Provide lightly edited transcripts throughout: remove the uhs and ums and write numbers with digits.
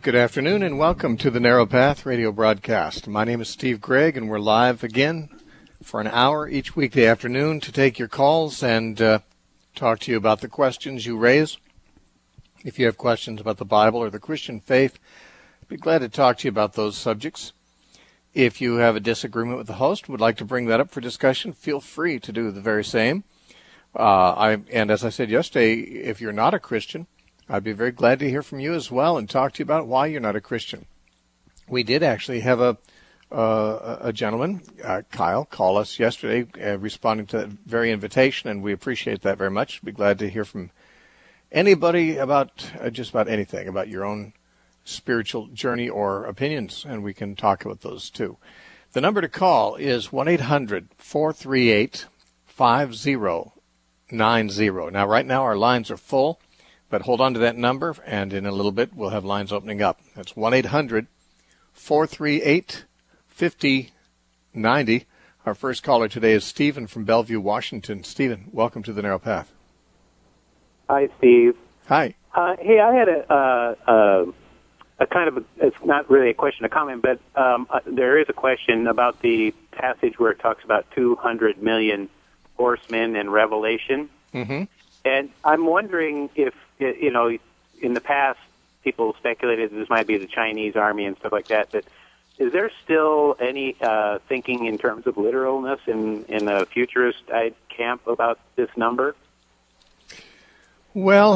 Good afternoon and welcome to the Narrow Path radio broadcast. My name is Steve Gregg and we're live again for an hour each weekday afternoon to take your calls and talk to you about the questions you raise. If you have questions about the Bible or the Christian faith, I'd be glad to talk to you about those subjects. If you have a disagreement with the host and would like to bring that up for discussion, feel free to do the very same. And as I said yesterday, if you're not a Christian, I'd be very glad to hear from you as well and talk to you about why you're not a Christian. We did actually have a gentleman, Kyle, call us yesterday responding to that very invitation, and we appreciate that very much. Be glad to hear from anybody about just about anything, about your own spiritual journey or opinions, and we can talk about those too. The number to call is 1-800-438-5090. Now, right now our lines are full. But hold on to that number, and in a little bit, we'll have lines opening up. That's 1-800-438-5090. Our first caller today is Stephen from Bellevue, Washington. Stephen, welcome to the Narrow Path. Hi, Steve. Hi. Hey, I had a kind of, it's not really a question, a comment, but there is a question about the passage where it talks about 200 million horsemen in Revelation. Mm-hmm. And I'm wondering if, you know, in the past, people speculated this might be the Chinese army and stuff like that, but is there still any thinking in terms of literalness in a futurist camp about this number? Well,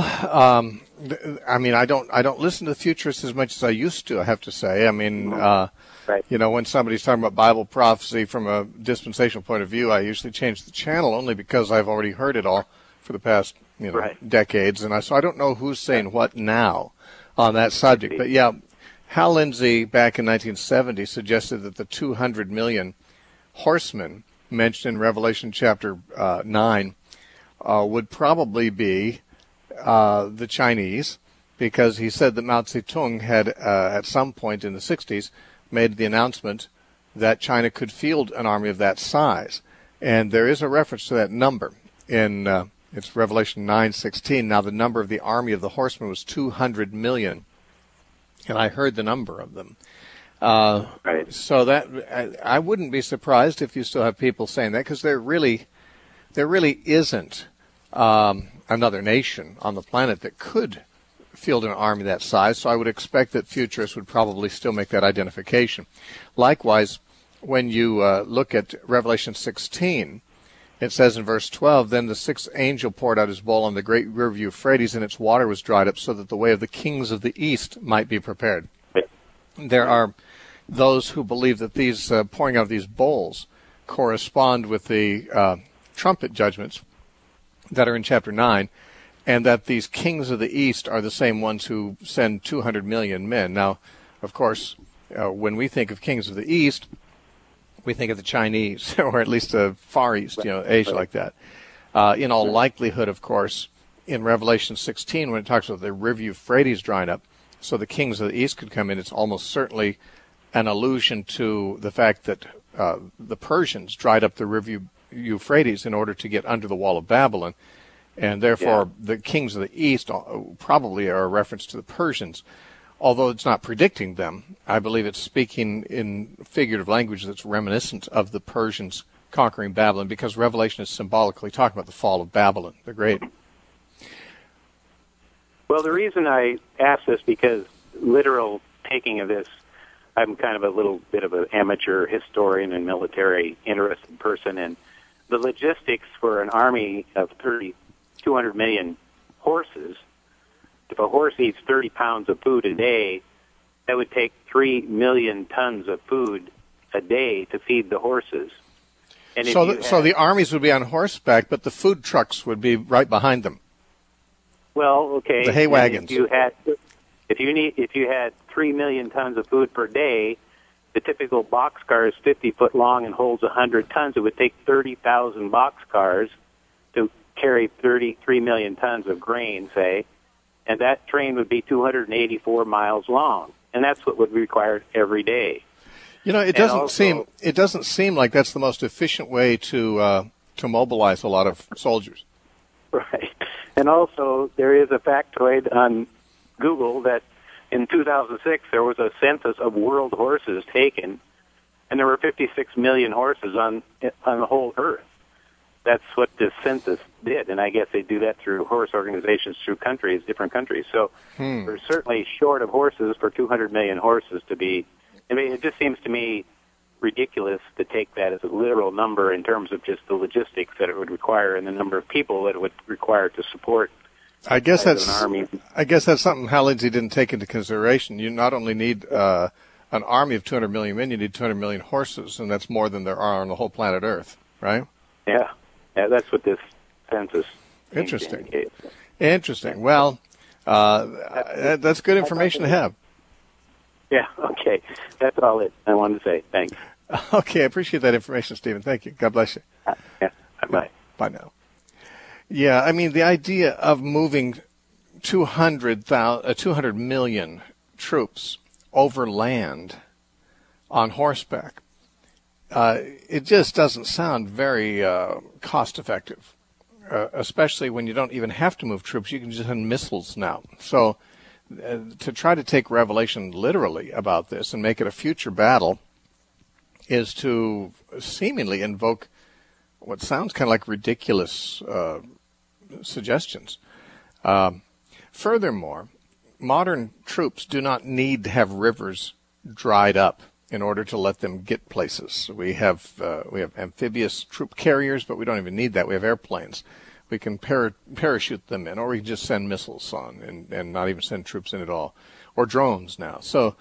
I mean, I don't listen to the futurists as much as I used to, I have to say. I mean, right. You know, when somebody's talking about Bible prophecy from a dispensational point of view, I usually change the channel only because I've already heard it all for the past, decades, and so I don't know who's saying what now on that subject. But yeah, Hal Lindsey back in 1970 suggested that the 200 million horsemen mentioned in Revelation chapter 9 would probably be the Chinese, because he said that Mao Zedong had at some point in the 60s made the announcement that China could field an army of that size, and there is a reference to that number in it's Revelation 9:16. Now the number of the army of the horsemen was 200 million, and I heard the number of them. Right. So that I wouldn't be surprised if you still have people saying that, because there really isn't another nation on the planet that could field an army that size. So I would expect that futurists would probably still make that identification. Likewise, when you look at Revelation 16. It says in verse 12, then the sixth angel poured out his bowl on the great river Euphrates, and its water was dried up so that the way of the kings of the east might be prepared. There are those who believe that these pouring out of these bowls correspond with the trumpet judgments that are in chapter 9, and that these kings of the east are the same ones who send 200 million men. Now, of course, when we think of kings of the east, we think of the Chinese, or at least the Far East, Asia like that. In all likelihood, of course, in Revelation 16, when it talks about the river Euphrates drying up, so the kings of the east could come in, it's almost certainly an allusion to the fact that the Persians dried up the river Euphrates in order to get under the wall of Babylon, and therefore the kings of the east probably are a reference to the Persians. Although it's not predicting them, I believe it's speaking in figurative language that's reminiscent of the Persians conquering Babylon, because Revelation is symbolically talking about the fall of Babylon the Great. Well, the reason I ask this, because literal taking of this, I'm kind of a little bit of an amateur historian and military interested person, and the logistics for an army of 200 million horses. If a horse eats 30 pounds of food a day, that would take 3 million tons of food a day to feed the horses. And so the armies would be on horseback, but the food trucks would be right behind them. Well, okay. The hay wagons. If you had 3 million tons of food per day, the typical boxcar is 50 foot long and holds 100 tons. It would take 30,000 boxcars to carry 33 million tons of grain, say. And that train would be 284 miles long, and that's what would be required every day. It doesn't seem like that's the most efficient way to mobilize a lot of soldiers. Right, and also there is a factoid on Google that in 2006, there was a census of world horses taken, and there were 56 million horses on the whole earth. That's what this census did, and I guess they do that through horse organizations through countries, different countries. So we're certainly short of horses for 200 million horses to be. I mean, it just seems to me ridiculous to take that as a literal number in terms of just the logistics that it would require and the number of people that it would require to support. I guess that's an army. I guess that's something Hal Lindsey didn't take into consideration. You not only need an army of 200 million men, you need 200 million horses, and that's more than there are on the whole planet Earth, right? Yeah, that's what this census. Interesting. Interesting. Well, that's good information to have. Yeah. Okay. That's all I wanted to say. Thanks. Okay, I appreciate that information, Stephen. Thank you. God bless you. Yeah. Bye. Bye now. Yeah, I mean, the idea of moving 200 million troops over land on horseback, it just doesn't sound very cost-effective, especially when you don't even have to move troops. You can just send missiles now. So to try to take Revelation literally about this and make it a future battle is to seemingly invoke what sounds kind of like ridiculous suggestions. Furthermore, modern troops do not need to have rivers dried up in order to let them get places. We have amphibious troop carriers, but we don't even need that. We have airplanes. We can parachute them in, or we can just send missiles on and not even send troops in at all, or drones now. So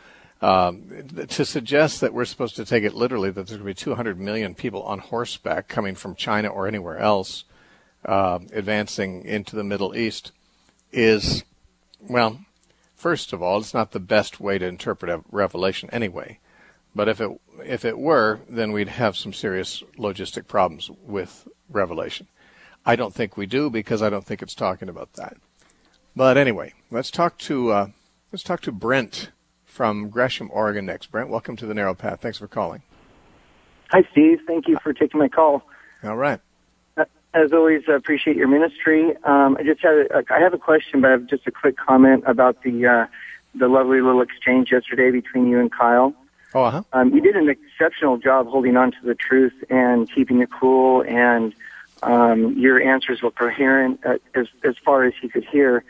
to suggest that we're supposed to take it literally, that there's going to be 200 million people on horseback coming from China or anywhere else advancing into the Middle East is, well, first of all, it's not the best way to interpret Revelation anyway. But if it were, then we'd have some serious logistic problems with Revelation. I don't think we do, because I don't think it's talking about that. But anyway, let's talk to Brent from Gresham, Oregon next. Brent, welcome to the Narrow Path. Thanks for calling. Hi, Steve. Thank you for taking my call. All right. As always, I appreciate your ministry. I have a question, but I have just a quick comment about the lovely little exchange yesterday between you and Kyle. Oh, uh-huh. You did an exceptional job holding on to the truth and keeping it cool, and your answers were coherent as far as he could hear.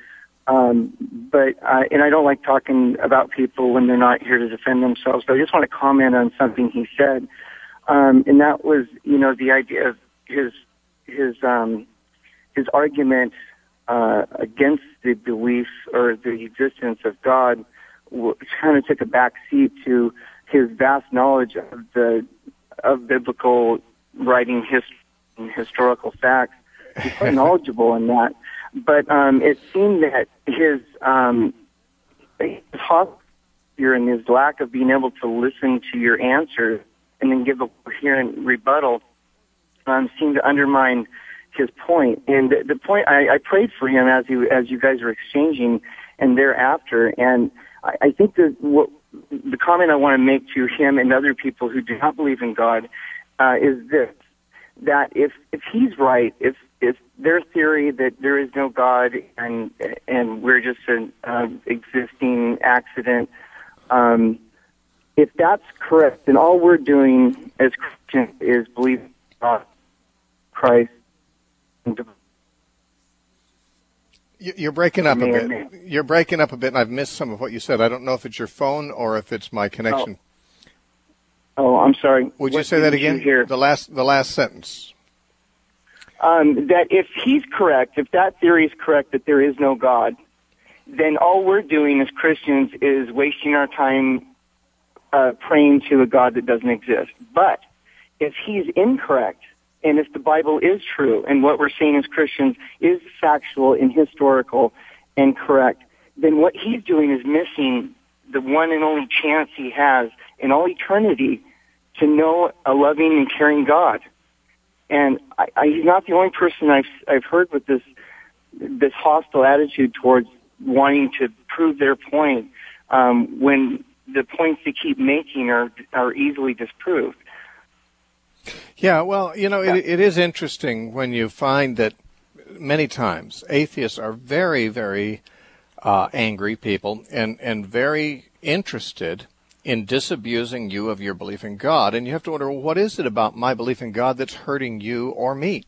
But I don't like talking about people when they're not here to defend themselves. But I just want to comment on something he said, and that was, the idea of his argument against the belief or the existence of God kind of took a back seat to his vast knowledge of biblical writing, history, and historical facts. He's quite knowledgeable in that. But it seemed that his posture and his lack of being able to listen to your answers and then give a coherent rebuttal seemed to undermine his point. And the point, I prayed for him as you guys were exchanging and thereafter. And I think that the comment I want to make to him and other people who do not believe in God is this: that if he's right, if their theory that there is no God and we're just an existing accident, if that's correct, then all we're doing as Christians is believe in God, Christ. You're breaking up a bit. You're breaking up a bit, and I've missed some of what you said. I don't know if it's your phone or if it's my connection. Oh, I'm sorry. Would you say that again? The last sentence. That if he's correct, if that theory is correct, that there is no God, then all we're doing as Christians is wasting our time praying to a God that doesn't exist. But if he's incorrect, and if the Bible is true, and what we're saying as Christians is factual and historical and correct, then what he's doing is missing the one and only chance he has in all eternity to know a loving and caring God. And he's not the only person I've heard with this hostile attitude towards wanting to prove their point when the points they keep making are easily disproved. Yeah, well, it is interesting when you find that many times atheists are very, very angry people and very interested in disabusing you of your belief in God. And you have to wonder, well, what is it about my belief in God that's hurting you or me?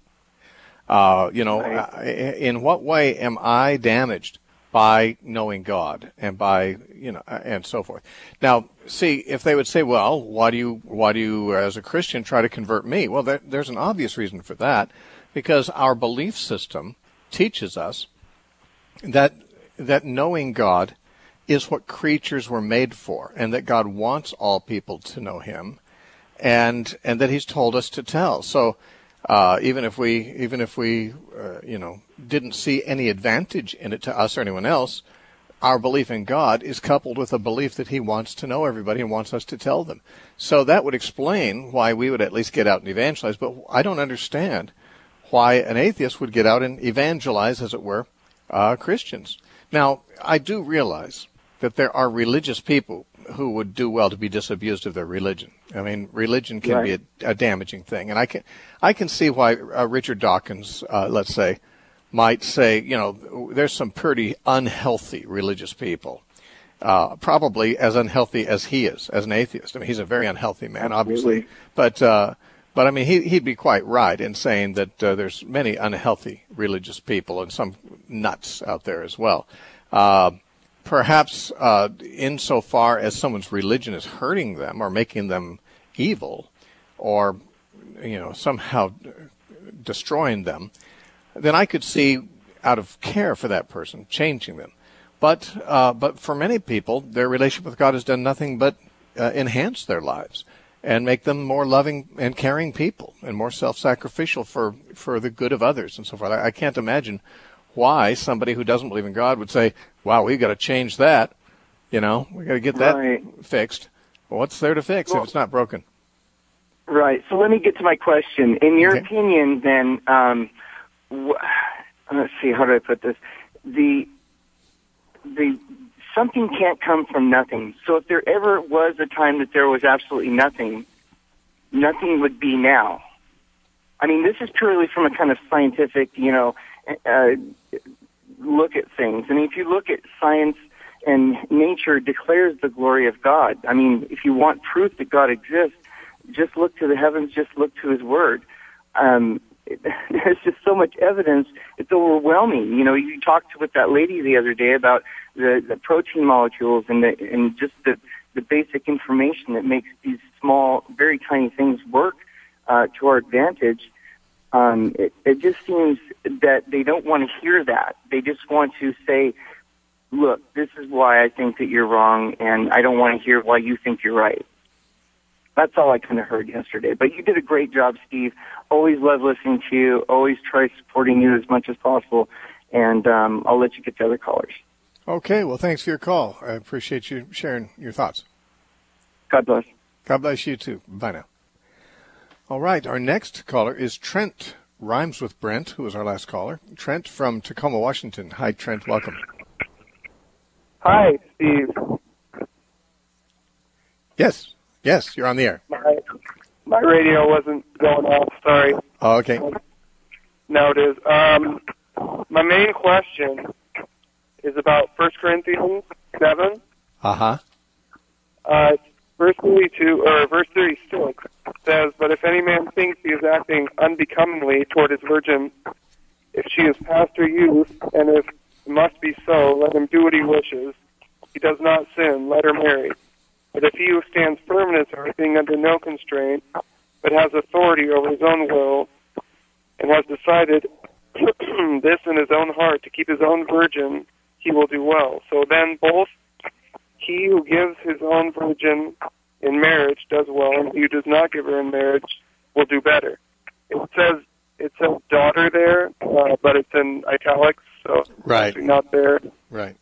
In what way am I damaged by knowing God and by, and so forth? Now, see, if they would say, well, why do you, as a Christian, try to convert me? Well, there's an obvious reason for that, because our belief system teaches us that knowing God is what creatures were made for, and that God wants all people to know Him, and that He's told us to tell. So, even if we didn't see any advantage in it to us or anyone else, our belief in God is coupled with a belief that He wants to know everybody and wants us to tell them. So that would explain why we would at least get out and evangelize. But I don't understand why an atheist would get out and evangelize, as it were, Christians. Now, I do realize that there are religious people who would do well to be disabused of their religion. I mean, religion can be a damaging thing, and I can see why Richard Dawkins, let's say, might say, there's some pretty unhealthy religious people, probably as unhealthy as he is as an atheist. I mean, he's a very unhealthy man, obviously, but I mean, he'd be quite right in saying that there's many unhealthy religious people and some nuts out there as well. Perhaps insofar as someone's religion is hurting them or making them evil or, somehow destroying them, then I could see, out of care for that person, changing them. But for many people, their relationship with God has done nothing but enhance their lives and make them more loving and caring people and more self-sacrificial for the good of others and so forth. I can't imagine why somebody who doesn't believe in God would say, wow, we've got to change that. We've got to get that fixed. Well, what's there to fix if it's not broken? Right. So let me get to my question. In your opinion, then, let's see, how do I put this? The something can't come from nothing. So if there ever was a time that there was absolutely nothing, nothing would be now. I mean, this is purely from a kind of scientific, look at things. I mean, if you look at science and nature declares the glory of God. I mean, if you want proof that God exists, just look to the heavens, just look to His Word. There's just so much evidence, it's overwhelming. You talked with that lady the other day about the protein molecules and just the basic information that makes these small, very tiny things work to our advantage. It just seems that they don't want to hear that. They just want to say, look, this is why I think that you're wrong, and I don't want to hear why you think you're right. That's all I kind of heard yesterday. But you did a great job, Steve. Always love listening to you. Always try supporting you as much as possible. And I'll let you get to other callers. Okay. Well, thanks for your call. I appreciate you sharing your thoughts. God bless. God bless you, too. Bye now. All right. Our next caller is Trent. Rhymes with Brent, who was our last caller. Trent from Tacoma, Washington. Hi, Trent. Welcome. Hi, Steve. Yes, you're on the air. My radio wasn't going off, sorry. Oh, okay. Now it is. My main question is about 1 Corinthians 7. Uh-huh. Verse 32, or verse 36 says, "But if any man thinks he is acting unbecomingly toward his virgin, if she is past her youth, and if it must be so, let him do what he wishes. He does not sin, let her marry. But if he who stands firm in his earth, being under no constraint, but has authority over his own will, and has decided this in his own heart to keep his own virgin, he will do well. So then both he who gives his own virgin in marriage does well, and he who does not give her in marriage will do better." It says daughter there, but it's in italics, so it's actually not there. Right.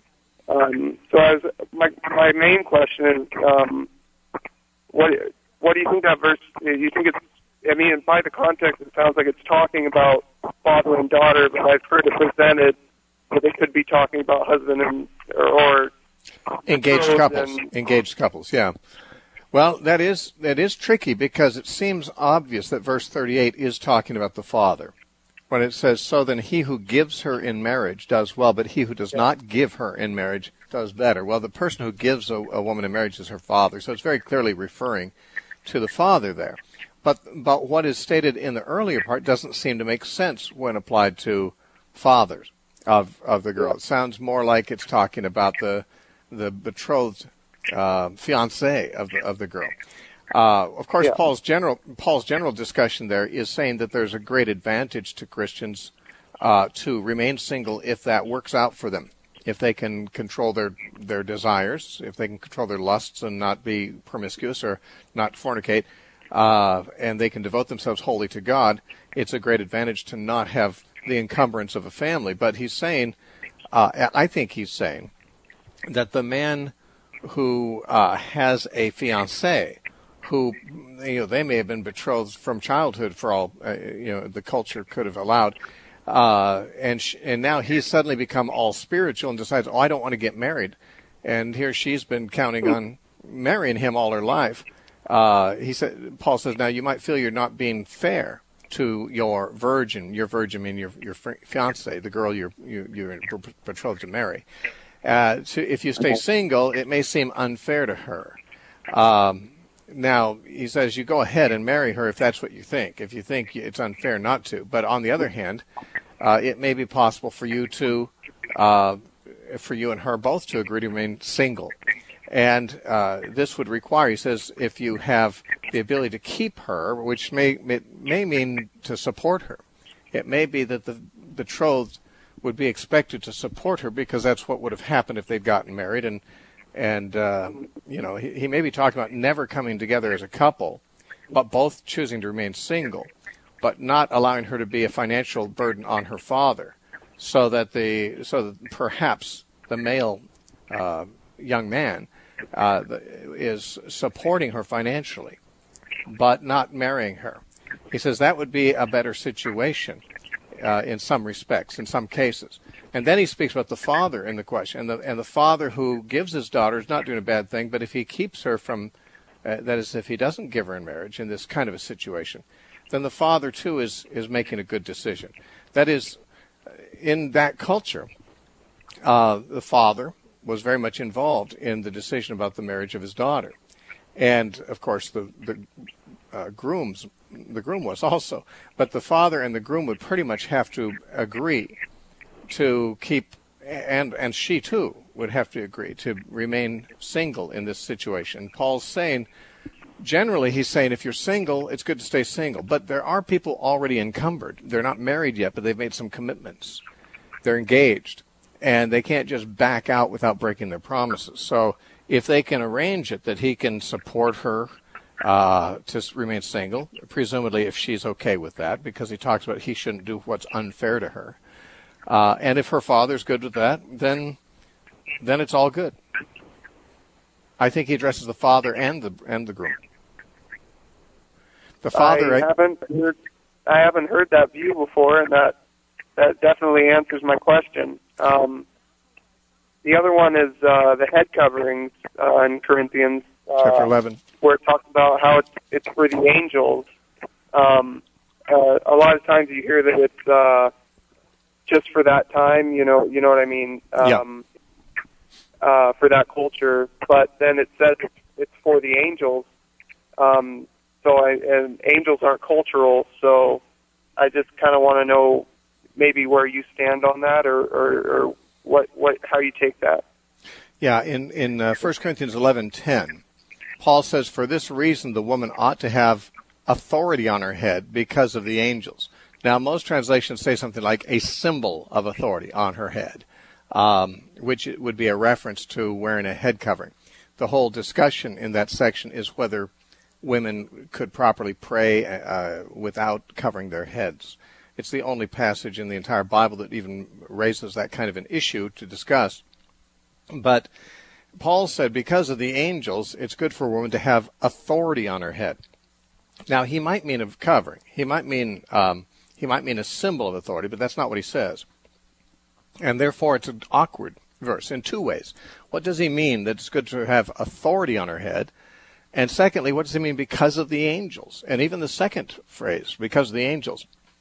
My main question is, what do you think that verse? You think it's? I mean, by the context, it sounds like it's talking about father and daughter, but I've heard it presented that it could be talking about husband and or engaged couples. Engaged couples, yeah. Well, that is tricky because it seems obvious that verse 38 is talking about the father. when it says, so then he who gives her in marriage does well, but he who does not give her in marriage does better. Well, the person who gives a woman in marriage is her father, so it's very clearly referring to the father there. But what is stated in the earlier part doesn't seem to make sense when applied to fathers of the girl. It sounds more like it's talking about the betrothed fiancé of the girl. Of course, Paul's general discussion there is saying that there's a great advantage to Christians to remain single if that works out for them, if they can control their desires, if they can control their lusts and not be promiscuous or not fornicate, and they can devote themselves wholly to God. It's a great advantage to not have the encumbrance of a family. But he's saying, I think he's saying, that the man who has a fiancée, who they may have been betrothed from childhood for all the culture could have allowed, and now he's suddenly become all spiritual and decides, I don't want to get married, and here she's been counting on marrying him all her life. Paul says, now you might feel you're not being fair to your virgin meaning your fiancée, the girl you're betrothed to marry. If you stay single, it may seem unfair to her. Now, he says you go ahead and marry her if that's what you think, if you think it's unfair not to. But on the other hand, it may be possible for you and her both to agree to remain single. And this would require, he says, if you have the ability to keep her, which may mean to support her. It may be that the betrothed would be expected to support her because that's what would have happened if they'd gotten married. And he may be talking about never coming together as a couple, but both choosing to remain single, but not allowing her to be a financial burden on her father, so that perhaps the male young man is supporting her financially, but not marrying her. He says that would be a better situation in some respects, in some cases. And then he speaks about the father in the question, and the father who gives his daughter is not doing a bad thing, but if he keeps her from, that is, if he doesn't give her in marriage in this kind of a situation, then the father too is making a good decision. That is, in that culture, the father was very much involved in the decision about the marriage of his daughter, and of course the groom was also, but the father and the groom would pretty much have to agree to keep, and she too would have to agree to remain single in this situation. Paul's saying, generally he's saying, if you're single, it's good to stay single. But there are people already encumbered. They're not married yet, but they've made some commitments. They're engaged, and they can't just back out without breaking their promises. So if they can arrange it that he can support her to remain single, presumably if she's okay with that, because he talks about he shouldn't do what's unfair to her. And if her father's good with that, then it's all good. I think he addresses the father and the groom. The father. I haven't heard that view before, and that definitely answers my question. The other one is the head coverings in Corinthians, chapter 11, where it talks about how it's for the angels. A lot of times you hear that it's just for that time, you know what I mean, for that culture. But then it says it's for the angels. And angels aren't cultural, so I just kind of want to know maybe where you stand on that, or how you take that. Yeah, in 1 Corinthians 11:10, Paul says, "For this reason the woman ought to have authority on her head because of the angels." Now, most translations say something like a symbol of authority on her head, which would be a reference to wearing a head covering. The whole discussion in that section is whether women could properly pray without covering their heads. It's the only passage in the entire Bible that even raises that kind of an issue to discuss. But Paul said because of the angels, it's good for a woman to have authority on her head. Now, he might mean a covering. He might mean a symbol of authority, but that's not what he says. And therefore, it's an awkward verse in two ways. What does he mean that it's good to have authority on her head? And secondly, what does he mean because of the angels? And even the second phrase, because of the angels,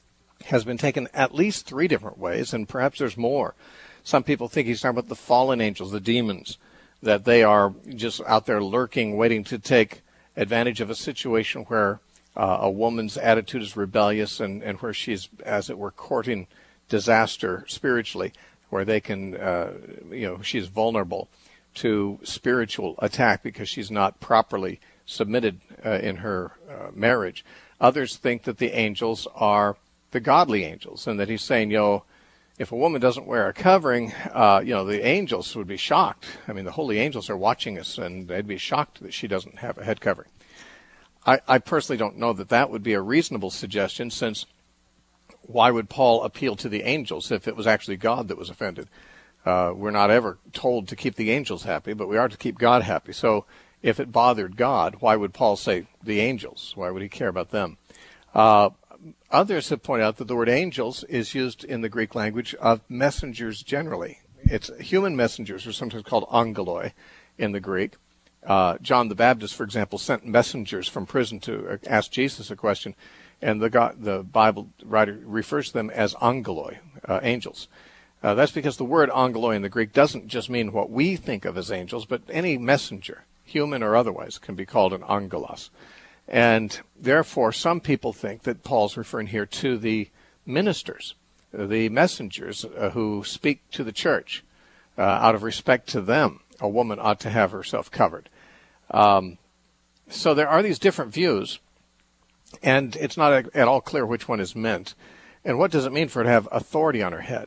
has been taken at least three different ways, and perhaps there's more. Some people think he's talking about the fallen angels, the demons, that they are just out there lurking, waiting to take advantage of a situation where a woman's attitude is rebellious and where she's, as it were, courting disaster spiritually, where they can, she's vulnerable to spiritual attack because she's not properly submitted in her marriage. Others think that the angels are the godly angels, and that he's saying, if a woman doesn't wear a covering, the angels would be shocked. I mean, the holy angels are watching us, and they'd be shocked that she doesn't have a head covering. I personally don't know that would be a reasonable suggestion, since why would Paul appeal to the angels if it was actually God that was offended? We're not ever told to keep the angels happy, but we are to keep God happy. So if it bothered God, why would Paul say the angels? Why would he care about them? Others have pointed out that the word angels is used in the Greek language of messengers generally. It's human messengers are sometimes called angeloi in the Greek. John the Baptist, for example, sent messengers from prison to ask Jesus a question, and the Bible writer refers to them as angeloi, angels. That's because the word angeloi in the Greek doesn't just mean what we think of as angels, but any messenger, human or otherwise, can be called an angelos. And therefore, some people think that Paul's referring here to the ministers, the messengers who speak to the church. Out of respect to them, a woman ought to have herself covered. So there are these different views, and it's not at all clear which one is meant. And what does it mean for her to have authority on her head?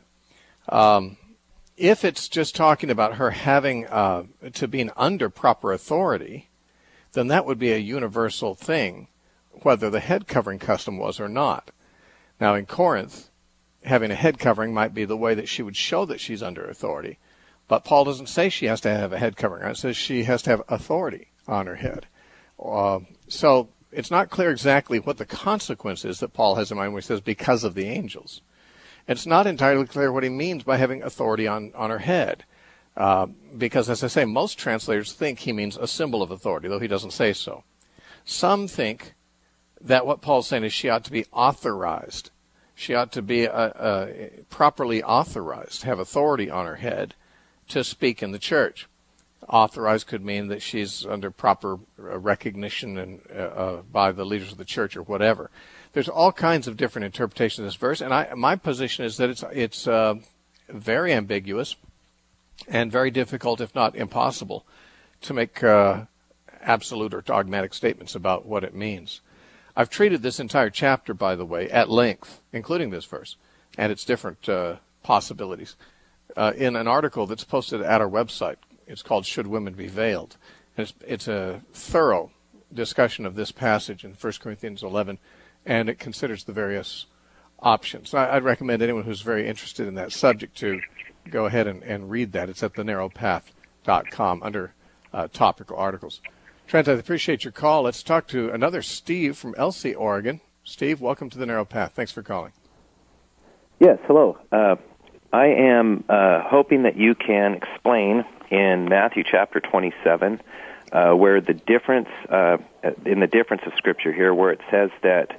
If it's just talking about her having to being under proper authority, then that would be a universal thing, whether the head covering custom was or not. Now, in Corinth, having a head covering might be the way that she would show that she's under authority. But Paul doesn't say she has to have a head covering. It says she has to have authority on her head. So it's not clear exactly what the consequence is that Paul has in mind when he says because of the angels. It's not entirely clear what he means by having authority on her head. Because, as I say, most translators think he means a symbol of authority, though he doesn't say so. Some think that what Paul's saying is she ought to be authorized. She ought to be properly authorized, have authority on her head to speak in the church. Authorized could mean that she's under proper recognition and by the leaders of the church or whatever. There's all kinds of different interpretations of this verse, and my position is that it's very ambiguous and very difficult, if not impossible, to make absolute or dogmatic statements about what it means. I've treated this entire chapter, by the way, at length, including this verse, and its different possibilities, in an article that's posted at our website. It's called Should Women Be Veiled? And it's a thorough discussion of this passage in 1 Corinthians 11, and it considers the various options. I'd recommend anyone who's very interested in that subject to go ahead and read that. It's at thenarrowpath.com under topical articles. Trent, I appreciate your call. Let's talk to another Steve from Elsie, Oregon. Steve, welcome to the Narrow Path. Thanks for calling. Yes, hello. I am hoping that you can explain in Matthew chapter 27 where the difference, in the difference of Scripture here, where it says that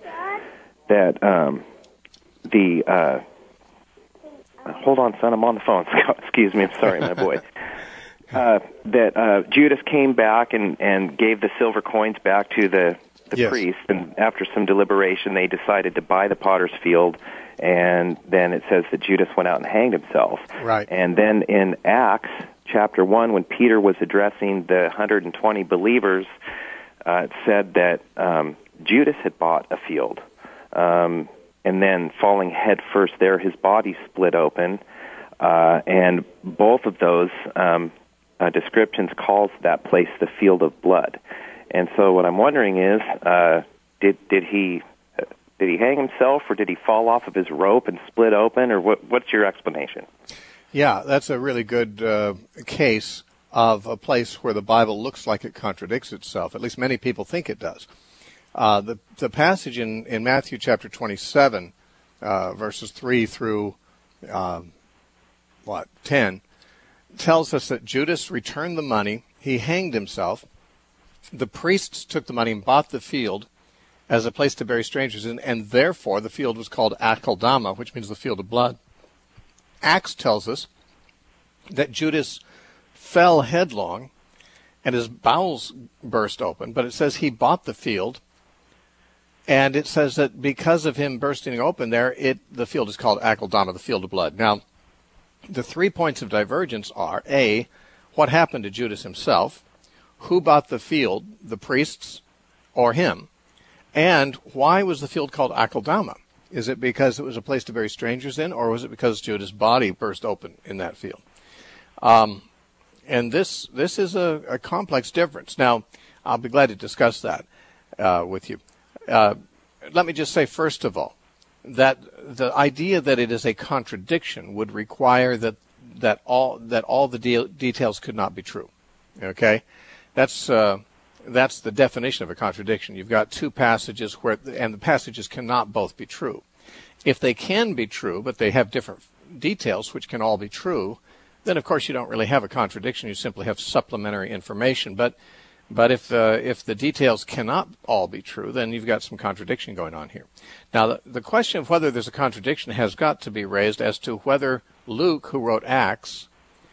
hold on, son, I'm on the phone. Excuse me, I'm sorry, my boy. That Judas came back and gave the silver coins back to the Yes. priest, and after some deliberation, they decided to buy the potter's field, and then it says that Judas went out and hanged himself. Right. And then in Acts chapter 1, when Peter was addressing the 120 believers, it said that Judas had bought a field. And then falling head first there, his body split open, and both of those descriptions calls that place the field of blood. And so what I'm wondering is, did he hang himself, or did he fall off of his rope and split open, or what's your explanation? Yeah, that's a really good case of a place where the Bible looks like it contradicts itself. At least many people think it does. The passage in Matthew chapter 27, verses 3 through 10, tells us that Judas returned the money. He hanged himself. The priests took the money and bought the field, as a place to bury strangers in, and therefore the field was called Akeldama, which means the field of blood. Acts tells us that Judas fell headlong and his bowels burst open, but it says he bought the field, and it says that because of him bursting open there, the field is called Akeldama, the field of blood. Now, the 3 points of divergence are, A, what happened to Judas himself, who bought the field, the priests or him, and why was the field called Akeldama? Is it because it was a place to bury strangers in, or was it because Judas' body burst open in that field? And this is a complex difference. Now, I'll be glad to discuss that with you. Let me just say, first of all, that the idea that it is a contradiction would require that all the details could not be true. Okay, that's the definition of a contradiction. You've got two passages and the passages cannot both be true. If they can be true, but they have different details, which can all be true, then of course you don't really have a contradiction. You simply have supplementary information. But if the details cannot all be true, then you've got some contradiction going on here. Now, the question of whether there's a contradiction has got to be raised as to whether Luke, who wrote Acts,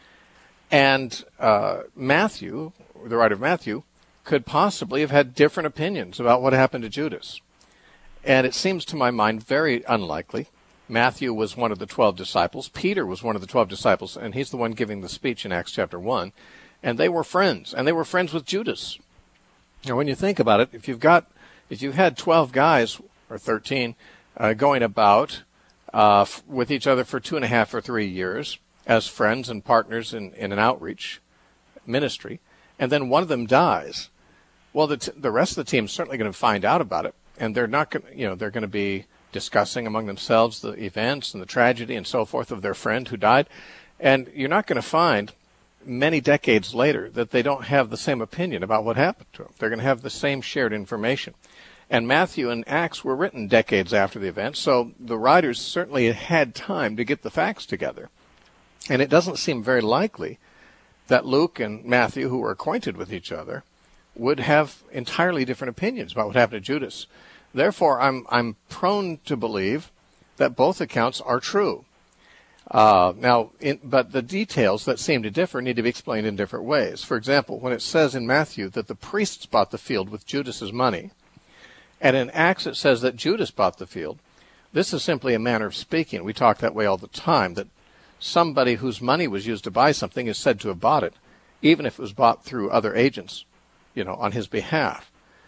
and Matthew, the writer of Matthew, could possibly have had different opinions about what happened to Judas. And it seems to my mind very unlikely. Matthew was one of the 12 disciples. Peter was one of the 12 disciples, and he's the one giving the speech in Acts chapter 1. And they were friends, and they were friends with Judas. Now, when you think about it, if you've had 12 guys, or 13, going about with each other for 2.5 or 3 years as friends and partners in an outreach ministry, and then one of them dies, well, the rest of the team is certainly going to find out about it, and they're not going, they're going to be discussing among themselves the events and the tragedy and so forth of their friend who died, and you're not going to find many decades later that they don't have the same opinion about what happened to them. They're going to have the same shared information. And Matthew and Acts were written decades after the event, so the writers certainly had time to get the facts together. And it doesn't seem very likely that Luke and Matthew, who were acquainted with each other, would have entirely different opinions about what happened to Judas. Therefore, I'm prone to believe that both accounts are true. But the details that seem to differ need to be explained in different ways. For example, when it says in Matthew that the priests bought the field with Judas's money, and in Acts it says that Judas bought the field, this is simply a manner of speaking. We talk that way all the time, that somebody whose money was used to buy something is said to have bought it, even if it was bought through other agents, on his behalf.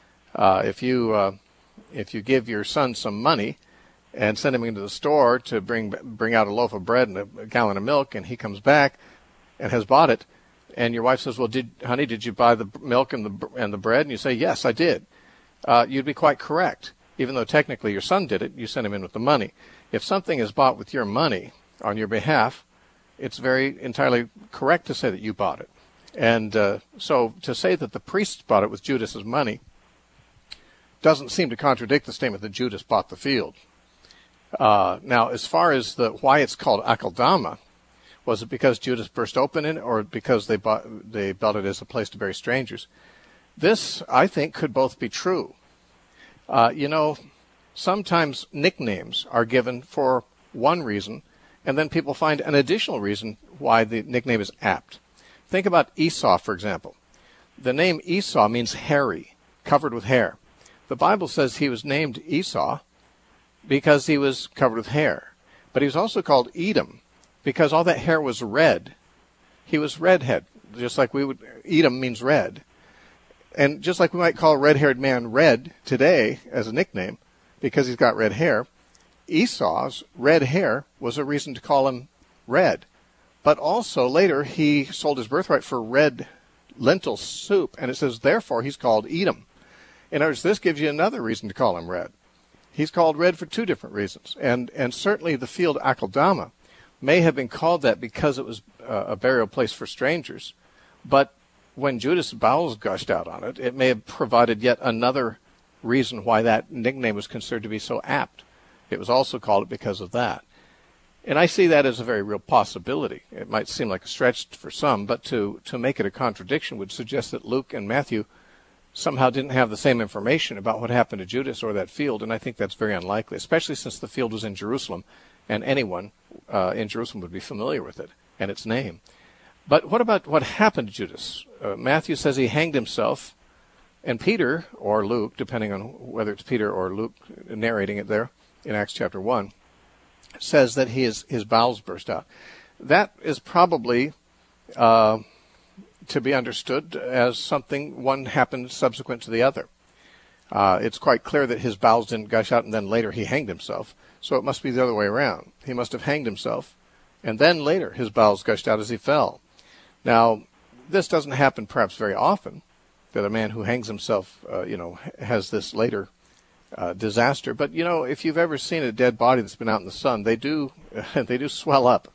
If you give your son some money and send him into the store to bring out a loaf of bread and a gallon of milk, and he comes back and has bought it, and your wife says, "Well, honey, did you buy the milk and the bread?" And you say, "Yes, I did." You'd be quite correct. Even though technically your son did it, you sent him in with the money. If something is bought with your money on your behalf, it's entirely correct to say that you bought it. And so to say that the priests bought it with Judas's money doesn't seem to contradict the statement that Judas bought the field. Now, as far as why it's called Akeldama, was it because Judas burst open in it, or because they built it as a place to bury strangers? This, I think, could both be true. Sometimes nicknames are given for one reason, and then people find an additional reason why the nickname is apt. Think about Esau, for example. The name Esau means hairy, covered with hair. The Bible says he was named Esau because he was covered with hair. But he was also called Edom because all that hair was red. He was redhead, just like Edom means red. And just like we might call a red-haired man Red today as a nickname because he's got red hair, Esau's red hair was a reason to call him Red. But also later he sold his birthright for red lentil soup, and it says, therefore, he's called Edom. In other words, this gives you another reason to call him Red. He's called Red for two different reasons. And certainly the field Akeldama may have been called that because it was a burial place for strangers. But when Judas' bowels gushed out on it, it may have provided yet another reason why that nickname was considered to be so apt. It was also called it because of that. And I see that as a very real possibility. It might seem like a stretch for some, but to make it a contradiction would suggest that Luke and Matthew somehow didn't have the same information about what happened to Judas or that field, and I think that's very unlikely, especially since the field was in Jerusalem, and anyone in Jerusalem would be familiar with it and its name. But what about what happened to Judas? Matthew says he hanged himself, and Peter, or Luke, depending on whether it's Peter or Luke narrating it there in Acts chapter 1, says that his bowels burst out. That is probably to be understood as something one happened subsequent to the other. It's quite clear that his bowels didn't gush out and then later he hanged himself, so it must be the other way around. He must have hanged himself, and then later his bowels gushed out as he fell. Now, this doesn't happen perhaps very often, that a man who hangs himself, has this later disaster. But, if you've ever seen a dead body that's been out in the sun, they do swell up.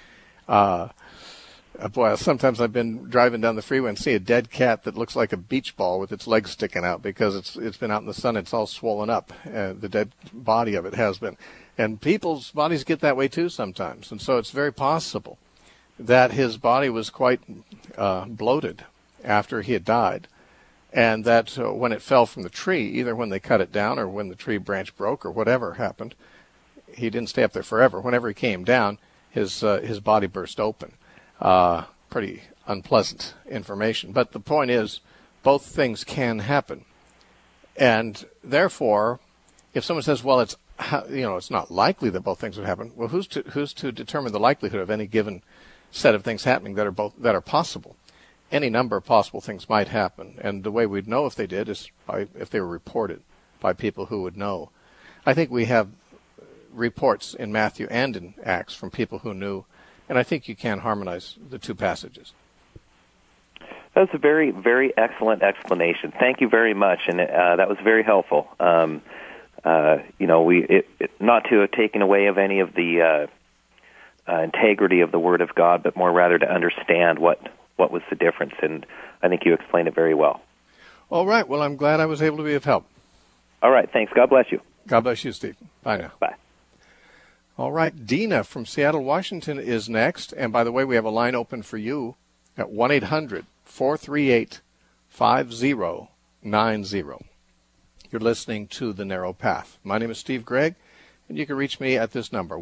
Sometimes I've been driving down the freeway and see a dead cat that looks like a beach ball with its legs sticking out because it's been out in the sun. It's all swollen up. The dead body of it has been. And people's bodies get that way too sometimes. And so it's very possible that his body was quite bloated after he had died. And that when it fell from the tree, either when they cut it down or when the tree branch broke or whatever happened, he didn't stay up there forever. Whenever he came down, his body burst open. Pretty unpleasant information. But the point is, both things can happen. And therefore, if someone says, well, it's not likely that both things would happen, well, who's to determine the likelihood of any given set of things happening that are possible? Any number of possible things might happen, and the way we'd know if they did is if they were reported by people who would know. I think we have reports in Matthew and in Acts from people who knew, and I think you can harmonize the two passages. That was a very, very excellent explanation. Thank you very much, and that was very helpful. Not to have taken away of any of the integrity of the Word of God, but more rather to understand what was the difference, and I think you explained it very well. All right. Well, I'm glad I was able to be of help. All right. Thanks. God bless you. God bless you, Steve. Bye now. Bye. All right. Dina from Seattle, Washington is next. And by the way, we have a line open for you at 1-800-438-5090. You're listening to The Narrow Path. My name is Steve Gregg, and you can reach me at this number,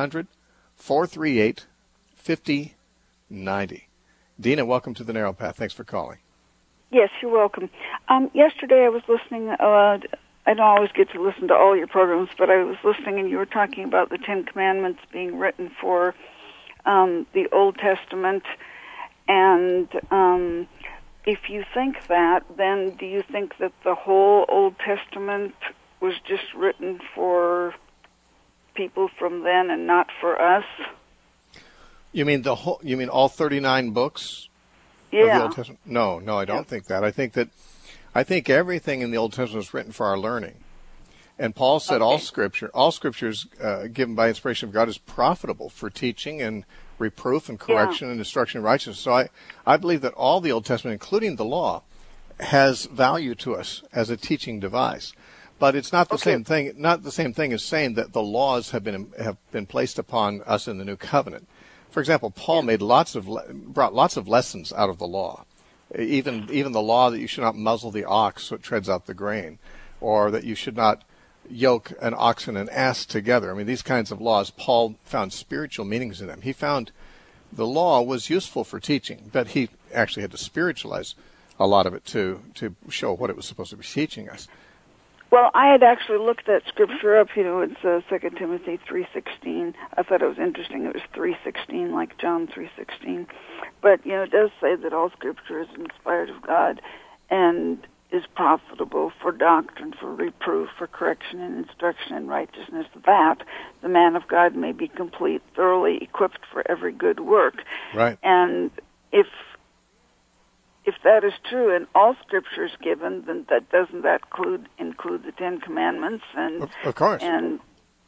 1-800-438-5090. Dina, welcome to The Narrow Path. Thanks for calling. Yes, you're welcome. Yesterday I was listening. I don't always get to listen to all your programs, but I was listening and you were talking about the Ten Commandments being written for the Old Testament. And if you think that, then do you think that the whole Old Testament was just written for people from then and not for us? You mean all 39 books of the Old Testament? No, I don't think that. I think everything in the Old Testament was written for our learning. And Paul said all scripture is given by inspiration of God is profitable for teaching and reproof and correction and instruction in righteousness. So I believe that all the Old Testament, including the law, has value to us as a teaching device. But it's not the same thing. Not the same thing as saying that the laws have been placed upon us in the New Covenant. For example, Paul brought lots of lessons out of the law. Even the law that you should not muzzle the ox so it treads out the grain, or that you should not yoke an ox and an ass together. I mean, these kinds of laws, Paul found spiritual meanings in them. He found the law was useful for teaching, but he actually had to spiritualize a lot of it to show what it was supposed to be teaching us. Well, I had actually looked that scripture up. It's 2 Timothy 3:16. I thought it was interesting. It was 3:16, like John 3:16. But it does say that all scripture is inspired of God and is profitable for doctrine, for reproof, for correction and instruction in righteousness, that the man of God may be complete, thoroughly equipped for every good work. Right. And if that is true and all scripture is given, then doesn't that include the Ten Commandments? And of course. And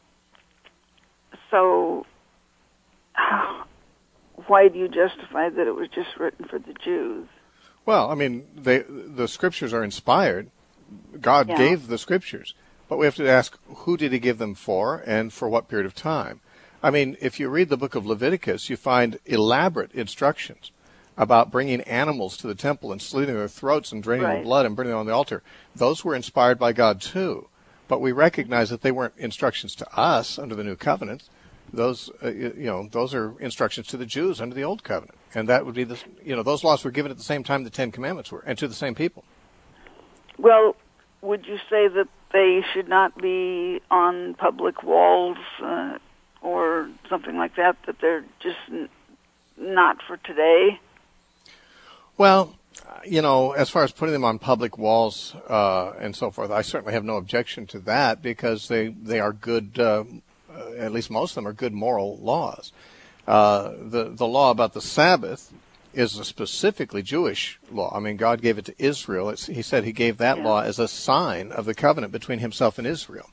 so why do you justify that it was just written for the Jews? Well, I mean, the scriptures are inspired. God gave the scriptures. But we have to ask, who did he give them for and for what period of time? I mean, if you read the book of Leviticus, you find elaborate instructions about bringing animals to the temple and slitting their throats and draining the blood and burning them on the altar, those were inspired by God too. But we recognize that they weren't instructions to us under the New Covenant. Those, those are instructions to the Jews under the Old Covenant. And that would be those laws were given at the same time the Ten Commandments were, and to the same people. Well, would you say that they should not be on public walls or something like that, that they're just not for today? Well, as far as putting them on public walls and so forth, I certainly have no objection to that because they are good, at least most of them are good moral laws. The law about the Sabbath is a specifically Jewish law. I mean, God gave it to Israel. He said he gave that law as a sign of the covenant between himself and Israel.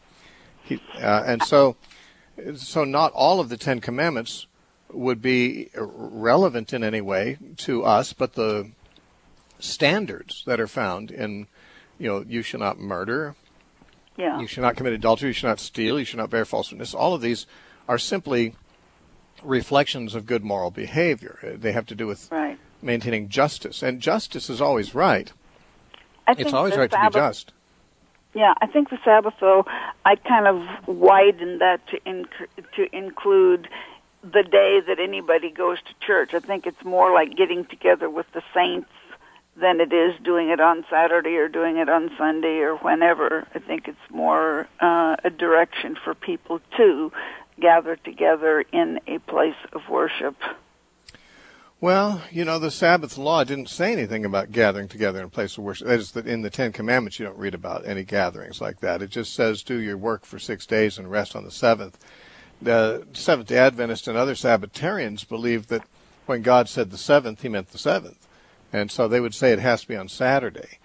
So not all of the Ten Commandments would be relevant in any way to us, but the standards that are found in, you shall not murder, you shall not commit adultery, you shall not steal, you shall not bear false witness. All of these are simply reflections of good moral behavior. They have to do with maintaining justice, and justice is always right. It's always right to be just. Yeah, I think the Sabbath, though, I kind of widened that to include the day that anybody goes to church. I think it's more like getting together with the saints than it is doing it on Saturday or doing it on Sunday or whenever. I think it's more a direction for people to gather together in a place of worship. Well, the Sabbath law didn't say anything about gathering together in a place of worship. That is, that in the Ten Commandments you don't read about any gatherings like that. It just says do your work for 6 days and rest on the seventh. The Seventh-day Adventists and other Sabbatarians believe that when God said the seventh, he meant the seventh. And so they would say it has to be on Saturday.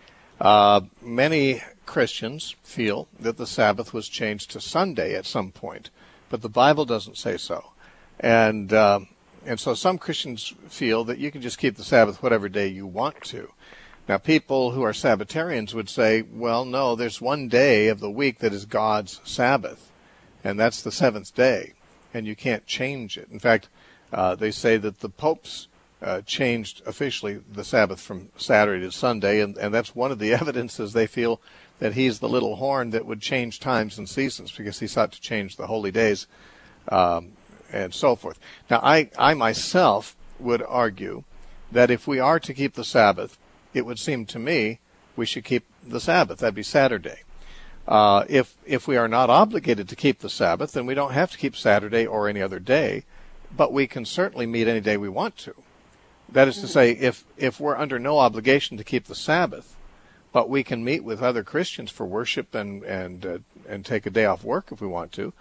Many Christians feel that the Sabbath was changed to Sunday at some point, but the Bible doesn't say so. And so some Christians feel that you can just keep the Sabbath whatever day you want to. Now, people who are Sabbatarians would say, well, no, there's one day of the week that is God's Sabbath, and that's the seventh day, and you can't change it. In fact, they say that the popes changed officially the Sabbath from Saturday to Sunday, and that's one of the evidences they feel that he's the little horn that would change times and seasons because he sought to change the holy days and so forth. Now, I myself would argue that if we are to keep the Sabbath, it would seem to me we should keep the Sabbath. That'd be Saturday. If we are not obligated to keep the Sabbath, then we don't have to keep Saturday or any other day, but we can certainly meet any day we want to. That is to say, if we're under no obligation to keep the Sabbath, but we can meet with other Christians for worship and take a day off work if we want to,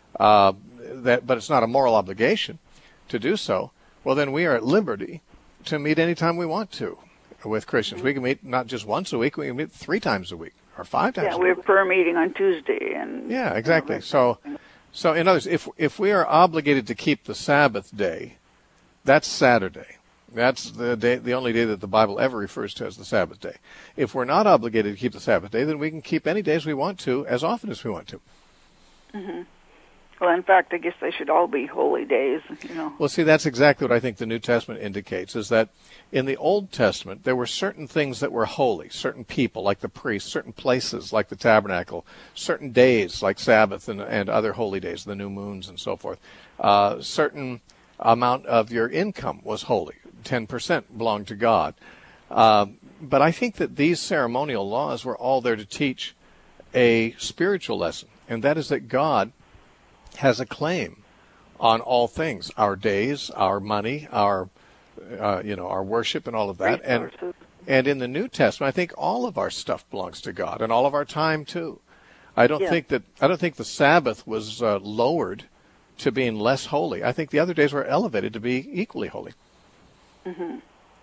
but it's not a moral obligation to do so, well, then we are at liberty to meet anytime we want to with Christians. We can meet not just once a week, we can meet 3 times a week or 5 times a week. Yeah, we have prayer meeting on Tuesday. Yeah, exactly. So in other words, if we are obligated to keep the Sabbath day, that's Saturday. That's the day, the only day that the Bible ever refers to as the Sabbath day. If we're not obligated to keep the Sabbath day, then we can keep any days we want to, as often as we want to. Mm-hmm. Well, in fact, I guess they should all be holy days, Well, see, that's exactly what I think the New Testament indicates, is that in the Old Testament, there were certain things that were holy, certain people, like the priests, certain places, like the tabernacle, certain days, like Sabbath and other holy days, the new moons and so forth. Certain amount of your income was holy. 10% belonged to God. But I think that these ceremonial laws were all there to teach a spiritual lesson, and that is that God has a claim on all things, our days, our money, our worship and all of that. And in the New Testament, I think all of our stuff belongs to God and all of our time too. I don't think the Sabbath was lowered to being less holy. I think the other days were elevated to be equally holy. Mm-hmm.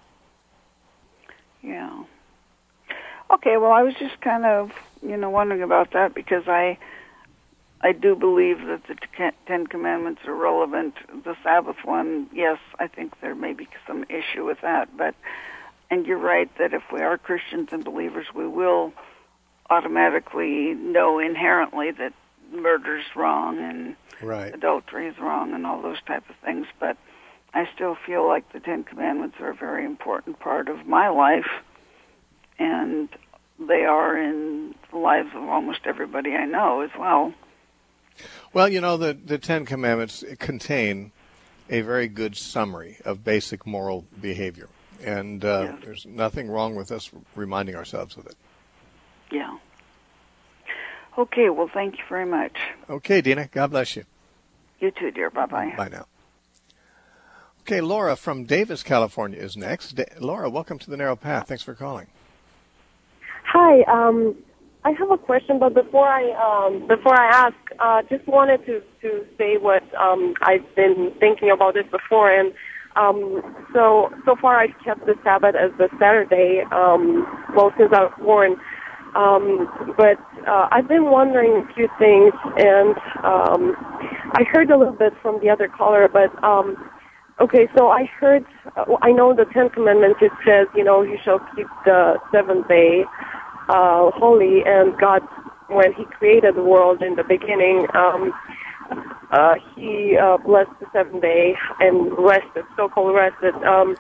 Yeah. Okay, well, I was just kind of, wondering about that because I do believe that the Ten Commandments are relevant. The Sabbath one, yes, I think there may be some issue with that. And you're right that if we are Christians and believers, we will automatically know inherently that murder's wrong and adultery is wrong and all those type of things. But I still feel like the Ten Commandments are a very important part of my life, and they are in the lives of almost everybody I know as well. Well, the Ten Commandments contain a very good summary of basic moral behavior, and Yes. there's nothing wrong with us reminding ourselves of it. Yeah. Okay, well, thank you very much. Okay, Dina, God bless you. You too, dear. Bye-bye. Bye now. Okay, Laura from Davis, California is next. Laura, welcome to The Narrow Path. Thanks for calling. Hi, I have a question, but before I ask, just wanted to say what I've been thinking about this before, and so far I've kept the Sabbath as the Saturday, since I was born. But I've been wondering a few things, and I heard a little bit from the other caller, but okay, so I heard, I know the Ten Commandments, it says, you shall keep the seventh day holy, and God, when He created the world in the beginning, He blessed the seventh day and rested, so-called rested.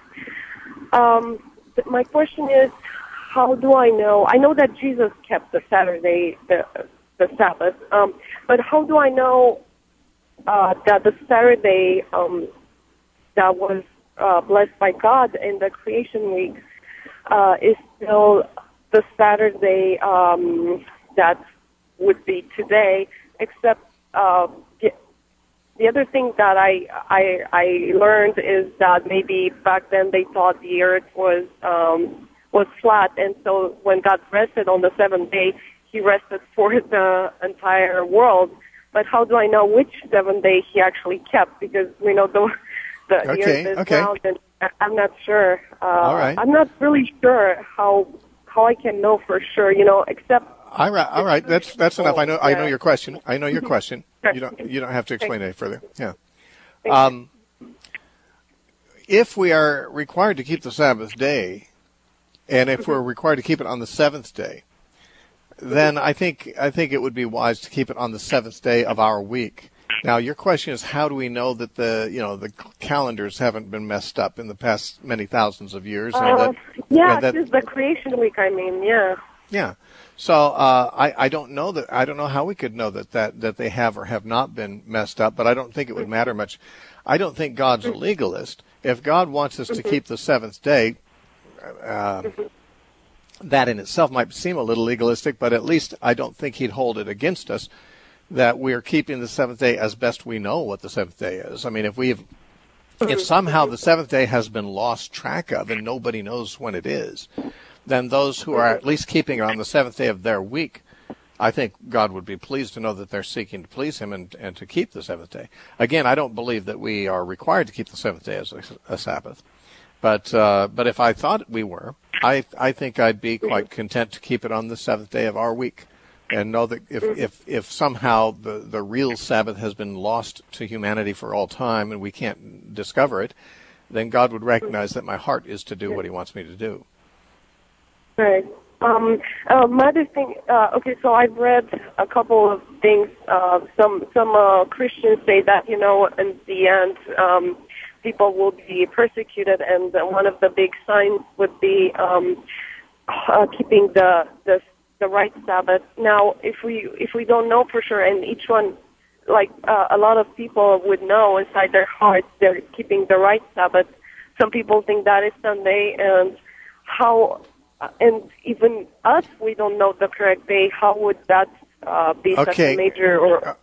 My question is, how do I know? I know that Jesus kept the Saturday, the Sabbath, but how do I know that the Saturday that was blessed by God in the creation week is still the Saturday that would be today, except the other thing that I learned is that maybe back then they thought the earth was flat, and so when God rested on the seventh day, He rested for the entire world. But how do I know which seventh day He actually kept? Because we know the earth is round, and I'm not sure. All right. I'm not really sure how I can know for sure, except. All right. That's enough. I know your question. I know your question. You don't have to explain any further. Yeah. If we are required to keep the Sabbath day, and if we're required to keep it on the seventh day, then I think it would be wise to keep it on the seventh day of our week. Now, your question is, how do we know that the calendars haven't been messed up in the past many thousands of years? It's the creation week. I mean, yeah. Yeah. So I don't know that. I don't know how we could know that they have or have not been messed up. But I don't think it would matter much. I don't think God's a legalist. If God wants us to keep the seventh day, that in itself might seem a little legalistic. But at least I don't think He'd hold it against us that we are keeping the seventh day as best we know what the seventh day is. I mean, if somehow the seventh day has been lost track of and nobody knows when it is, then those who are at least keeping it on the seventh day of their week, I think God would be pleased to know that they're seeking to please Him and to keep the seventh day. Again, I don't believe that we are required to keep the seventh day as a Sabbath. But if I thought we were, I think I'd be quite content to keep it on the seventh day of our week. And know that if somehow the real Sabbath has been lost to humanity for all time and we can't discover it, then God would recognize that my heart is to do what He wants me to do. Right. My other thing, so I've read a couple of things. Some Christians say that, in the end, people will be persecuted, and one of the big signs would be keeping the right Sabbath. Now, if we don't know for sure, and each one, a lot of people would know inside their hearts they're keeping the right Sabbath. Some people think that is Sunday, and and even us, we don't know the correct day. How would that be such a major?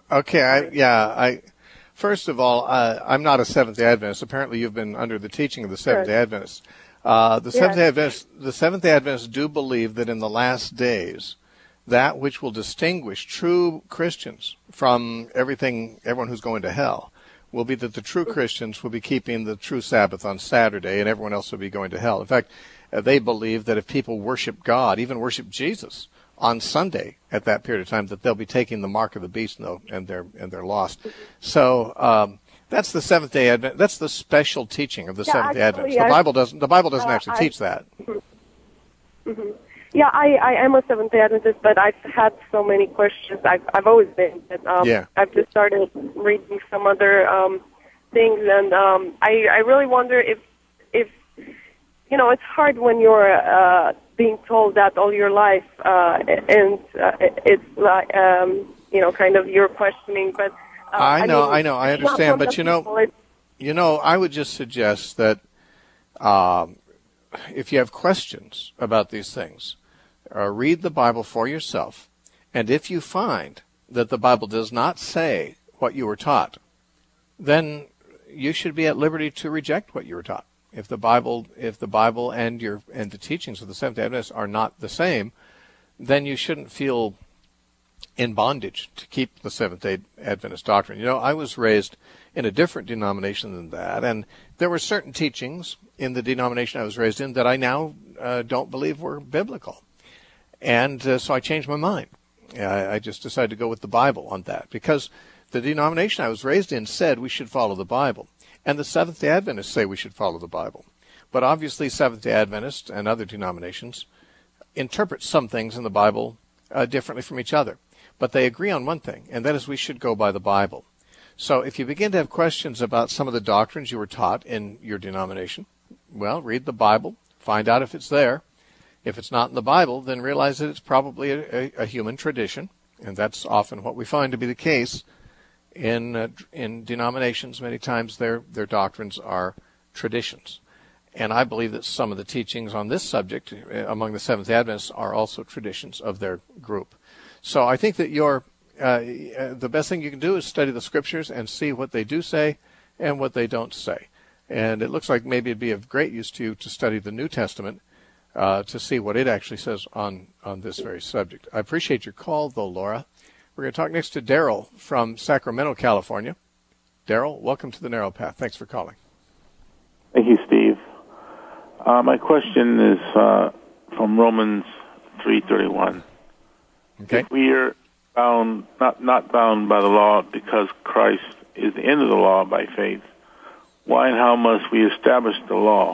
First of all, I'm not a Seventh-day Adventist. Apparently, you've been under the teaching of the Seventh-day Adventists. The Seventh-day Adventists do believe that in the last days, that which will distinguish true Christians from everyone who's going to hell will be that the true Christians will be keeping the true Sabbath on Saturday, and everyone else will be going to hell. In fact, they believe that if people worship God, even worship Jesus, on Sunday at that period of time, that they'll be taking the mark of the beast and they're lost. So that's the Seventh-day Advent. That's the special teaching of the Seventh-day Adventists. The Bible doesn't actually teach that. Mm-hmm. Yeah, I am a Seventh-day Adventist, but I've had so many questions. I've always been. But, I've just started reading some other things, and I really wonder if it's hard when you're being told that all your life, and it's like kind of you're questioning. But I understand. But I would just suggest that if you have questions about these things, read the Bible for yourself, and if you find that the Bible does not say what you were taught, then you should be at liberty to reject what you were taught. If the Bible and the teachings of the Seventh-day Adventists are not the same, then you shouldn't feel in bondage to keep the Seventh-day Adventist doctrine. I was raised in a different denomination than that, and there were certain teachings in the denomination I was raised in that I now don't believe were biblical. And so I changed my mind. I just decided to go with the Bible on that, because the denomination I was raised in said we should follow the Bible. And the Seventh-day Adventists say we should follow the Bible. But obviously Seventh-day Adventists and other denominations interpret some things in the Bible differently from each other. But they agree on one thing, and that is we should go by the Bible. So if you begin to have questions about some of the doctrines you were taught in your denomination, well, read the Bible, find out if it's there. If it's not in the Bible, then realize that it's probably a human tradition, and that's often what we find to be the case in denominations. Many times their doctrines are traditions. And I believe that some of the teachings on this subject among the Seventh-day Adventists are also traditions of their group. So I think that the best thing you can do is study the Scriptures and see what they do say and what they don't say. And it looks like maybe it'd be of great use to you to study the New Testament to see what it actually says on this very subject. I appreciate your call, though, Laura. We're going to talk next to Daryl from Sacramento, California. Daryl, welcome to the Narrow Path. Thanks for calling. Thank you, Steve. My question is from Romans 3:31. Okay. If we are bound, not bound by the law because Christ is the end of the law by faith, why and how must we establish the law?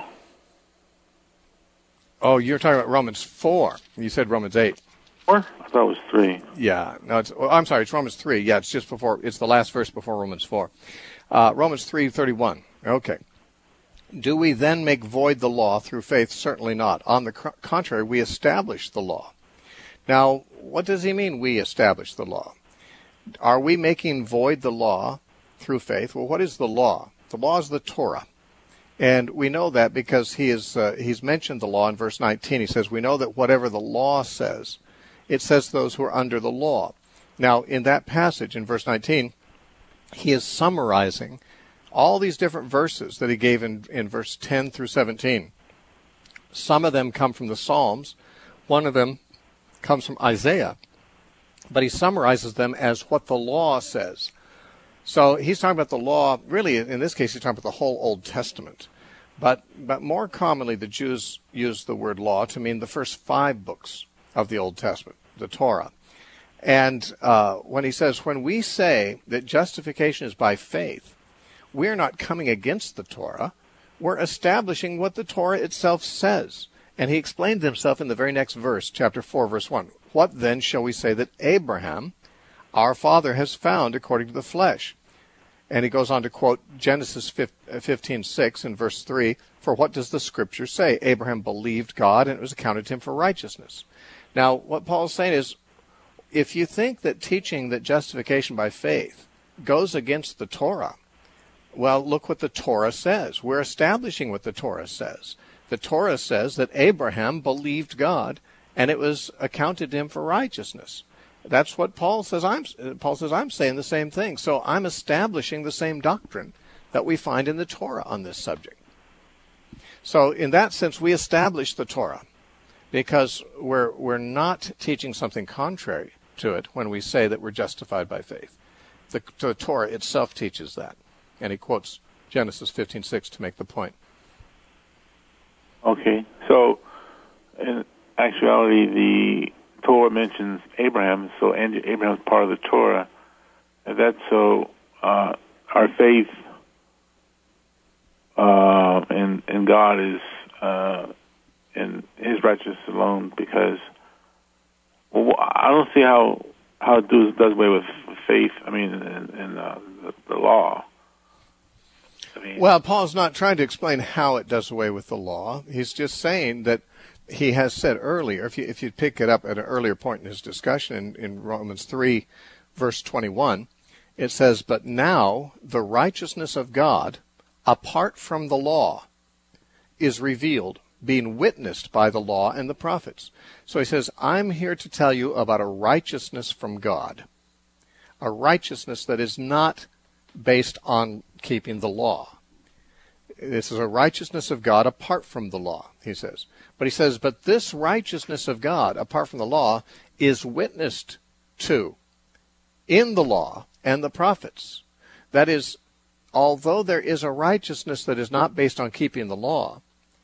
Oh, you're talking about Romans 4. You said Romans 8. 4? I thought it was 3. Yeah. No, I'm sorry. It's Romans 3. Yeah, it's just before. It's the last verse before Romans 4. Romans 3:31. Okay. Do we then make void the law through faith? Certainly not. On the contrary, we establish the law. Now, what does he mean we establish the law? Are we making void the law through faith? Well, what is the law? The law is the Torah. And we know that because he's mentioned the law in verse 19. He says, we know that whatever the law says, it says those who are under the law. Now, in that passage, in verse 19, he is summarizing all these different verses that he gave in verse 10 through 17. Some of them come from the Psalms. One of them comes from Isaiah. But he summarizes them as what the law says. So he's talking about the law, really, in this case, he's talking about the whole Old Testament. But more commonly, the Jews use the word law to mean the first 5 books of the Old Testament, the Torah. And when he says, when we say that justification is by faith, we're not coming against the Torah. We're establishing what the Torah itself says. And he explained himself in the very next verse, chapter 4, verse 1. What then shall we say that Abraham, our father, has found according to the flesh? And he goes on to quote Genesis 15:6 in verse 3, for what does the Scripture say? Abraham believed God, and it was accounted to him for righteousness. Now, what Paul is saying is, if you think that teaching that justification by faith goes against the Torah, well, look what the Torah says. We're establishing what the Torah says. The Torah says that Abraham believed God, and it was accounted to him for righteousness. That's what Paul says. I'm saying the same thing. So I'm establishing the same doctrine that we find in the Torah on this subject. So in that sense, we establish the Torah because we're not teaching something contrary to it when we say that we're justified by faith. The Torah itself teaches that. And he quotes Genesis 15:6 to make the point. Okay. So in actuality, the Torah mentions Abraham, so Abraham's part of the Torah. And that's so our faith in God is in His righteousness alone, because I don't see how it does away with faith. I mean, in the law. Well, Paul's not trying to explain how it does away with the law. He's just saying that he has said earlier, if you pick it up at an earlier point in his discussion in Romans 3, verse 21, it says, "But now the righteousness of God, apart from the law, is revealed, being witnessed by the law and the prophets." So he says, I'm here to tell you about a righteousness from God, a righteousness that is not based on keeping the law. This is a righteousness of God apart from the law, he says. But he says, but this righteousness of God apart from the law is witnessed to in the law and the prophets. That is, although there is a righteousness that is not based on keeping the law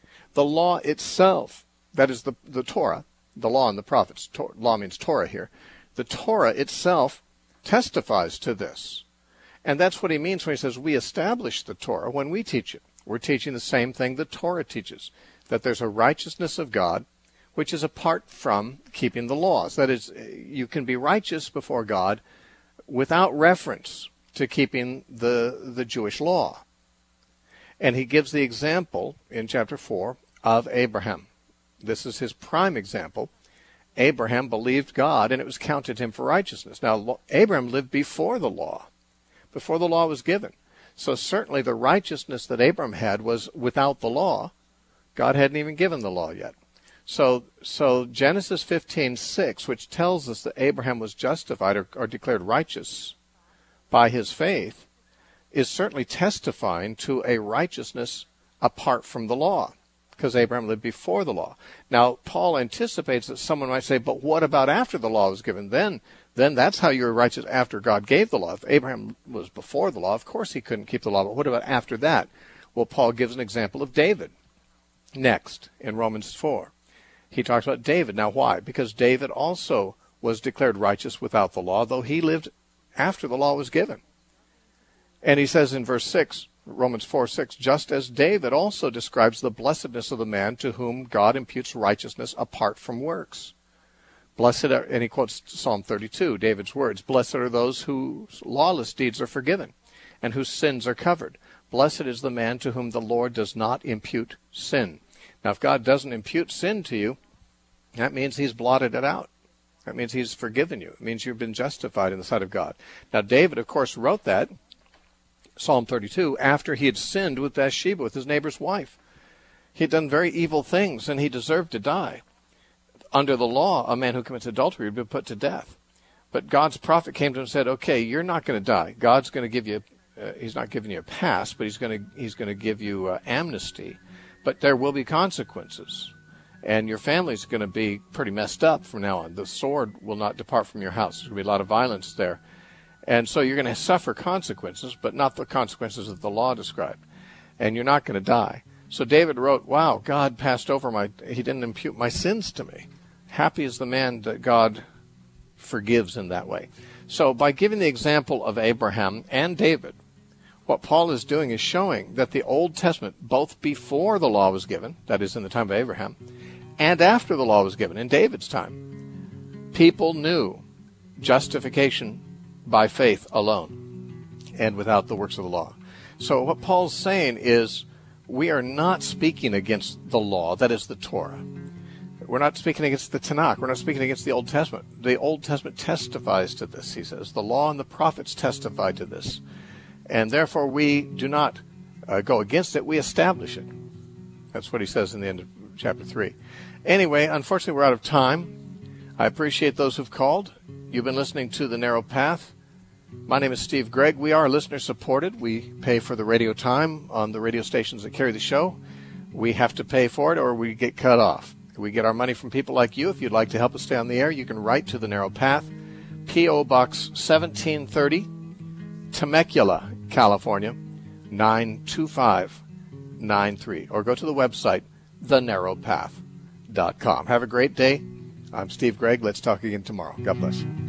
itself, that is the Torah, the law and the prophets, law means Torah here, the Torah itself testifies to this. And that's what he means when he says we establish the Torah when we teach it. We're teaching the same thing the Torah teaches, that there's a righteousness of God which is apart from keeping the laws. That is, you can be righteous before God without reference to keeping the Jewish law. And he gives the example in chapter 4 of Abraham. This is his prime example. Abraham believed God, and it was counted him for righteousness. Now, Abraham lived before the law was given. So certainly the righteousness that Abraham had was without the law. God hadn't even given the law yet. So Genesis 15:6, which tells us that Abraham was justified or declared righteous by his faith, is certainly testifying to a righteousness apart from the law, because Abraham lived before the law. Now, Paul anticipates that someone might say, but what about after the law was given? Then that's how you're righteous after God gave the law. If Abraham was before the law, of course he couldn't keep the law, but what about after that? Well, Paul gives an example of David next in Romans 4. He talks about David. Now, why? Because David also was declared righteous without the law, though he lived after the law was given. And he says in verse 6, Romans 4:6, just as David also describes the blessedness of the man to whom God imputes righteousness apart from works. Blessed are, and he quotes Psalm 32, David's words, blessed are those whose lawless deeds are forgiven and whose sins are covered. Blessed is the man to whom the Lord does not impute sin. Now, if God doesn't impute sin to you, that means he's blotted it out. That means he's forgiven you. It means you've been justified in the sight of God. Now, David, of course, wrote that, Psalm 32, after he had sinned with Bathsheba, with his neighbor's wife. He had done very evil things, and he deserved to die. Under the law, a man who commits adultery would be put to death. But God's prophet came to him and said, okay, you're not going to die. God's going to give you, he's not giving you a pass, but he's going to give you amnesty. But there will be consequences. And your family's going to be pretty messed up from now on. The sword will not depart from your house. There's going to be a lot of violence there. And so you're going to suffer consequences, but not the consequences that the law described. And you're not going to die. So David wrote, wow, God passed over he didn't impute my sins to me. Happy is the man that God forgives in that way. So by giving the example of Abraham and David, what Paul is doing is showing that the Old Testament, both before the law was given, that is in the time of Abraham, and after the law was given, in David's time, people knew justification by faith alone and without the works of the law. So what Paul's saying is we are not speaking against the law, that is the Torah. We're not speaking against the Tanakh. We're not speaking against the Old Testament. The Old Testament testifies to this, he says. The law and the prophets testify to this. And therefore we do not go against it, we establish it. That's what he says in the end of chapter 3. Anyway, unfortunately we're out of time. I appreciate those who've called. You've been listening to The Narrow Path. My name is Steve Gregg. We are listener-supported. We pay for the radio time on the radio stations that carry the show. We have to pay for it or we get cut off. We get our money from people like you. If you'd like to help us stay on the air, you can write to The Narrow Path, P.O. Box 1730, Temecula, California, 92593. Or go to the website, thenarrowpath.com. Have a great day. I'm Steve Gregg. Let's talk again tomorrow. God bless.